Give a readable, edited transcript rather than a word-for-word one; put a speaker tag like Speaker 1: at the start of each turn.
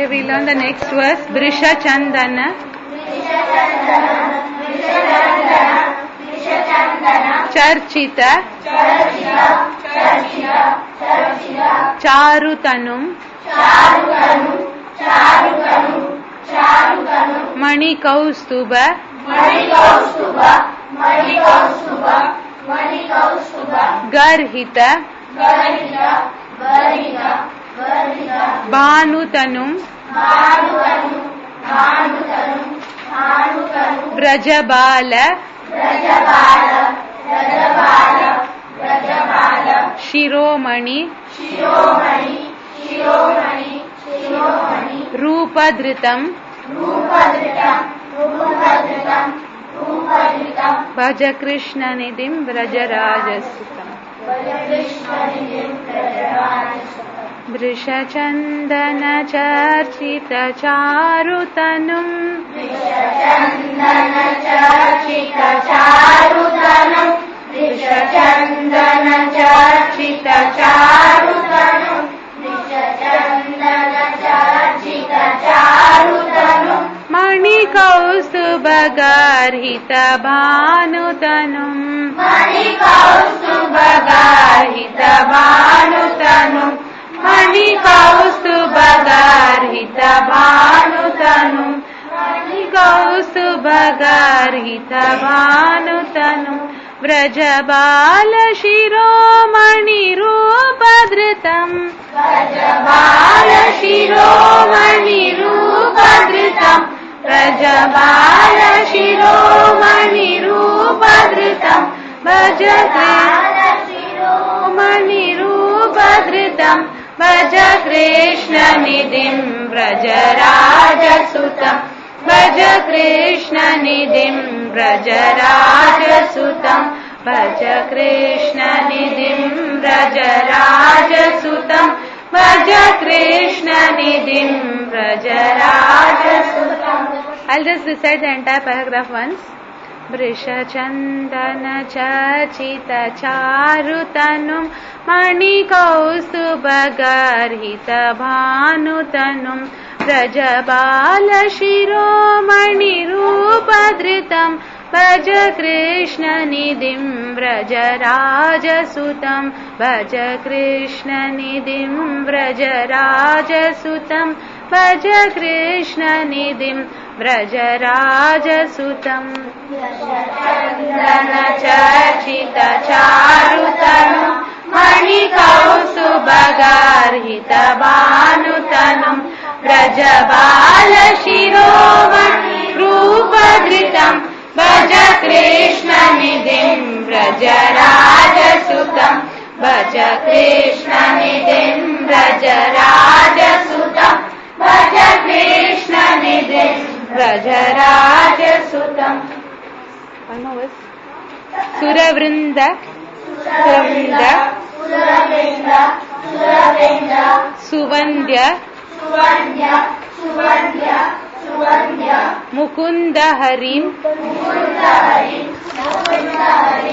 Speaker 1: we learn the next verse. Brisha Chandana Charchita Charutanum Mani Kaustuba Garhita Bhanutanum Brajabala Shiromani Rupadritam Bhaja Krishna Nidim Brajarajasutam Brisha Chandana Charchita Charutanum Mani Kaustuba Garhita Bhanutanum Mani Kaustuba Garhita Bhanutanum Vrajabala Shiromani Rupadritam Bhaja Krishna Nidim Brajarajasutam Bhaja Krishna Nidim Brajarajasutam Bhaja Krishna Nidim Brajarajasutam Bhaja Krishna Nidim Brajarajasutam. I'll just recite the entire paragraph once. Brisha Chandana Charchita Charutanum Mani Kaustuba Garhita Bhanutanum Brajabala Shiromani Rupadritam Bhaja Krishna Nidim Brajarajasutam Bhaja Krishna Nidim Brajarajasutam Bhaja Krishna Nidim Brajarajasutam Chandana Charchita Charutanum Mani Kaustuba Garhita Bhanutanum Brajabala Shiromani Rupadritam Bhaja Krishna Nidim Brajarajasutam Bhaja Krishna Nidim Brajarajasutam Bhaja Krishna Nidim Brajarajasutam. One more verse. Suravrinda Suvandya Mukunda Harim